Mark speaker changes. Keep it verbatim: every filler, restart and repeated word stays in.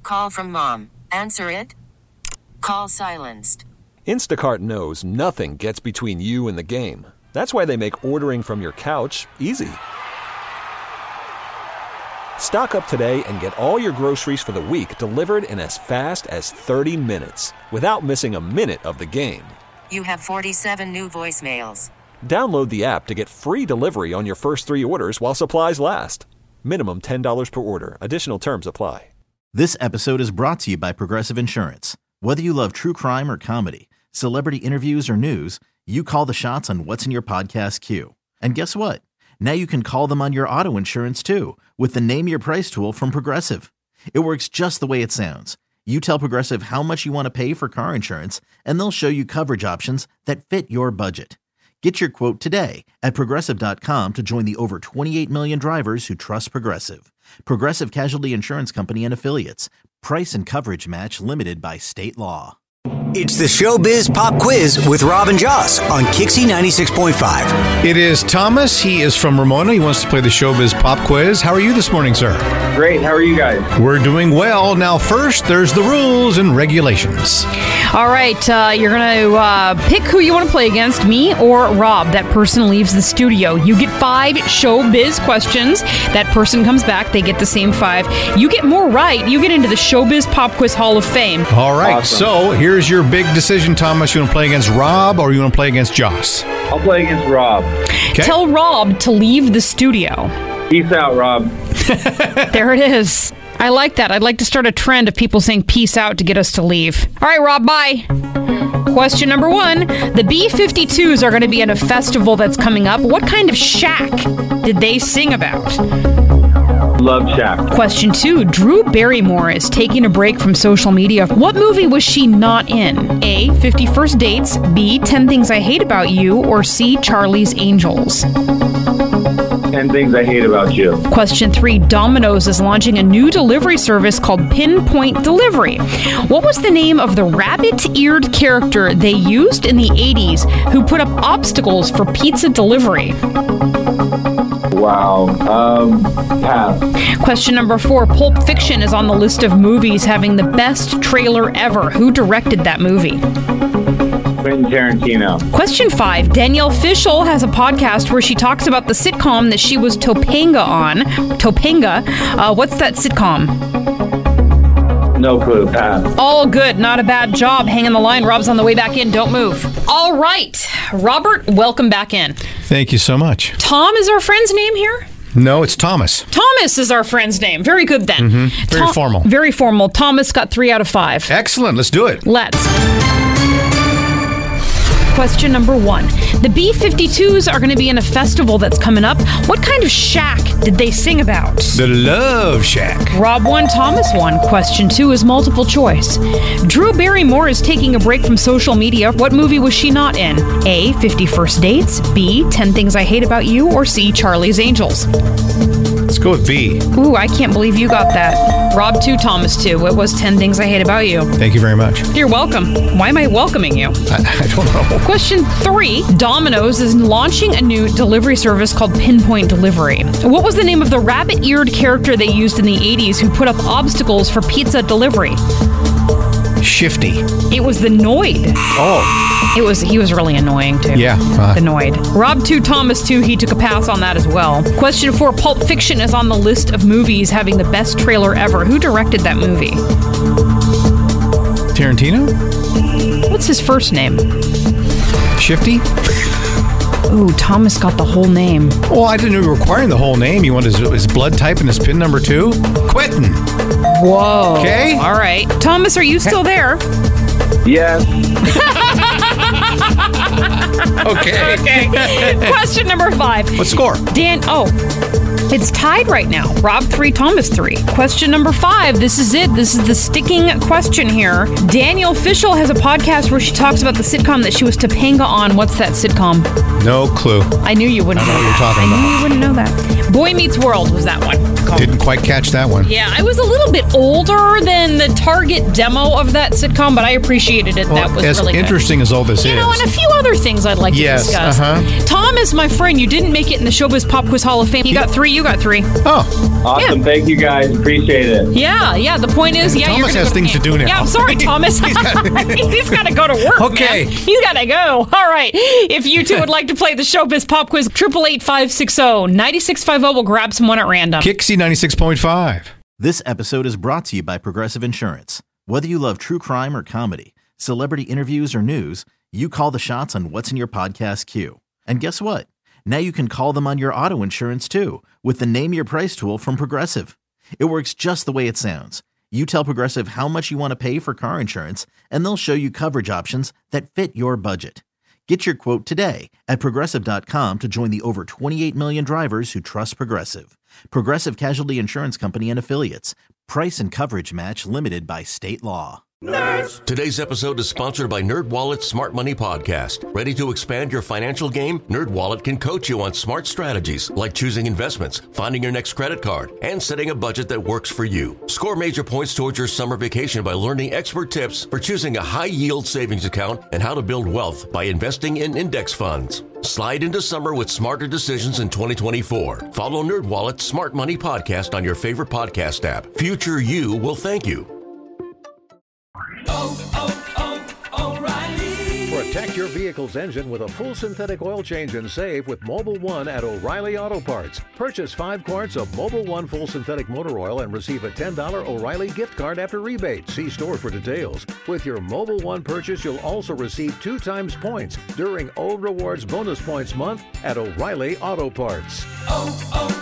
Speaker 1: call from mom. Answer it. Call silenced.
Speaker 2: Instacart knows nothing gets between you and the game. That's why they make ordering from your couch easy. Stock up today and get all your groceries for the week delivered in as fast as thirty minutes without missing a minute of the game.
Speaker 1: You have forty-seven new voicemails.
Speaker 2: Download the app to get free delivery on your first three orders while supplies last. Minimum ten dollars per order. Additional terms apply.
Speaker 3: This episode is brought to you by Progressive Insurance. Whether you love true crime or comedy, celebrity interviews or news, you call the shots on what's in your podcast queue. And guess what? Now you can call them on your auto insurance too with the Name Your Price tool from Progressive. It works just the way it sounds. You tell Progressive how much you want to pay for car insurance, and they'll show you coverage options that fit your budget. Get your quote today at Progressive dot com to join the over twenty-eight million drivers who trust Progressive. Progressive Casualty Insurance Company and Affiliates. Price and coverage match limited by state law.
Speaker 4: It's the Showbiz Pop Quiz with Rob and Joss on Kixie ninety-six point five.
Speaker 5: It is Thomas. He is from Ramona. He wants to play the Showbiz Pop Quiz. How are you this morning, sir?
Speaker 6: Great. How are you guys?
Speaker 5: We're doing well. Now, first, there's the rules and regulations.
Speaker 7: All right. Uh, you're going to uh, pick who you want to play against, me or Rob. That person leaves the studio. You get five Showbiz questions. That person comes back. They get the same five. You get more right. You get into the Showbiz Pop Quiz Hall of Fame.
Speaker 5: All right.
Speaker 6: Awesome.
Speaker 5: So, here's your big decision, Thomas. You want to play against Rob or you want to play against Joss?
Speaker 6: I'll play against Rob.
Speaker 5: Okay.
Speaker 7: Tell Rob to leave the studio.
Speaker 6: Peace out, Rob.
Speaker 7: There it is. I like that. I'd like to start a trend of people saying peace out to get us to leave. All right, Rob, bye. Question number one. The B fifty-twos are going to be at a festival that's coming up. What kind of shack did they sing about?
Speaker 6: Love Shack.
Speaker 7: Question two. Drew Barrymore is taking a break from social media. What movie was she not in? A. fifty First Dates. B. ten Things I Hate About You. Or C. Charlie's Angels.
Speaker 6: ten Things I Hate About You.
Speaker 7: Question three. Domino's is launching a new delivery service called Pinpoint Delivery. What was the name of the rabbit-eared character they used in the eighties who put up obstacles for pizza delivery?
Speaker 6: Wow. Um, pass.
Speaker 7: Question number four. Pulp Fiction is on the list of movies having the best trailer ever. Who directed that movie?
Speaker 6: Quentin Tarantino.
Speaker 7: Question five. Danielle Fishel has a podcast where she talks about the sitcom that she was Topanga on. Topanga. Uh, what's that sitcom?
Speaker 6: No clue. Pass.
Speaker 7: All good. Not a bad job. Hang on the line. Rob's on the way back in. Don't move. All right. Robert, welcome back in.
Speaker 5: Thank you so much.
Speaker 7: Tom is our friend's name here?
Speaker 5: No, it's Thomas.
Speaker 7: Thomas is our friend's name. Very good then.
Speaker 5: Mm-hmm. Very
Speaker 7: Tom-
Speaker 5: formal.
Speaker 7: Very formal. Thomas got three out of five.
Speaker 5: Excellent. Let's do it.
Speaker 7: Let's. Question number one. The B fifty-twos are going to be in a festival that's coming up. What kind of shack did they sing about?
Speaker 5: The Love Shack.
Speaker 7: Rob won, Thomas won. Question two is multiple choice. Drew Barrymore is taking a break from social media. What movie was she not in? A. fifty First Dates. B. ten Things I Hate About You. Or C. Charlie's Angels.
Speaker 5: Let's go with B.
Speaker 7: Ooh, I can't believe you got that. Rob two, Thomas two. It was ten Things I Hate About You.
Speaker 5: Thank you very much.
Speaker 7: You're welcome. Why am I welcoming you?
Speaker 5: I, I don't know.
Speaker 7: Question three. Domino's is launching a new delivery service called Pinpoint Delivery. What was the name of the rabbit-eared character they used in the eighties who put up obstacles for pizza delivery?
Speaker 5: Shifty.
Speaker 7: It was the Noid.
Speaker 5: Oh.
Speaker 7: It was. He was really annoying, too.
Speaker 5: Yeah. Uh,
Speaker 7: the Noid. Rob two, Thomas two. He took a pass on that as well. Question four. Pulp Fiction is on the list of movies having the best trailer ever. Who directed that movie?
Speaker 5: Tarantino?
Speaker 7: What's his first name?
Speaker 5: Shifty?
Speaker 7: Ooh, Thomas got the whole name.
Speaker 5: Well, I didn't know you were requiring the whole name. You want his, his blood type and his pin number two? Quentin.
Speaker 7: Whoa.
Speaker 5: Okay.
Speaker 7: All right. Thomas, are you still there?
Speaker 6: Yes.
Speaker 5: Okay.
Speaker 7: Okay. Question number five.
Speaker 5: What score?
Speaker 7: Dan. Oh. It's tied right now. Rob three, Thomas three. Question number five. This is it. This is the sticking question here. Danielle Fishel has a podcast where she talks about the sitcom that she was Topanga on. What's that sitcom?
Speaker 5: No clue.
Speaker 7: I knew you wouldn't
Speaker 5: I know
Speaker 7: know
Speaker 5: what you're
Speaker 7: that.
Speaker 5: talking
Speaker 7: I knew
Speaker 5: about.
Speaker 7: you wouldn't know that. Boy Meets World was that one. Called.
Speaker 5: Didn't quite catch that one.
Speaker 7: Yeah, I was a little bit older than the target demo of that sitcom, but I appreciated it.
Speaker 5: Well,
Speaker 7: that was
Speaker 5: as
Speaker 7: really good.
Speaker 5: interesting as all this
Speaker 7: You
Speaker 5: is.
Speaker 7: know, and a few other other things I'd like
Speaker 5: Yes,
Speaker 7: to discuss.
Speaker 5: uh-huh.
Speaker 7: Tom is my friend. You didn't make it in the Showbiz Pop Quiz Hall of Fame. He got three. You got three.
Speaker 5: Oh,
Speaker 6: Awesome.
Speaker 7: Yeah.
Speaker 6: Thank you guys. Appreciate it.
Speaker 7: Yeah, yeah. The point is, yeah, you're
Speaker 5: Thomas
Speaker 7: gonna
Speaker 5: has
Speaker 7: go
Speaker 5: things to do now.
Speaker 7: Yeah, I'm sorry, Thomas. He's got to go to work.
Speaker 5: Okay.
Speaker 7: man. He's got to go. All right. If you two would like to play the Showbiz Pop Quiz, triple eight five six zero nine six five zero. We'll grab someone at random.
Speaker 5: Kixie ninety-six point five.
Speaker 3: This episode is brought to you by Progressive Insurance. Whether you love true crime or comedy, celebrity interviews or news, you call the shots on what's in your podcast queue. And guess what? Now you can call them on your auto insurance too with the Name Your Price tool from Progressive. It works just the way it sounds. You tell Progressive how much you want to pay for car insurance, and they'll show you coverage options that fit your budget. Get your quote today at Progressive dot com to join the over twenty-eight million drivers who trust Progressive. Progressive Casualty Insurance Company and Affiliates. Price and coverage match limited by state law.
Speaker 8: Today's episode is sponsored by NerdWallet's Smart Money Podcast. Ready to expand your financial game? NerdWallet can coach you on smart strategies like choosing investments, finding your next credit card, and setting a budget that works for you. Score major points towards your summer vacation by learning expert tips for choosing a high-yield savings account and how to build wealth by investing in index funds. Slide into summer with smarter decisions in twenty twenty-four. Follow NerdWallet's Smart Money Podcast on your favorite podcast app. Future you will thank you.
Speaker 9: Protect your vehicle's engine with a full synthetic oil change and save with Mobil one at O'Reilly Auto Parts. Purchase five quarts of Mobil one full synthetic motor oil and receive a ten dollars O'Reilly gift card after rebate. See store for details. With your Mobil one purchase, you'll also receive two times points during O Rewards Bonus Points Month at O'Reilly Auto Parts. Oh, oh.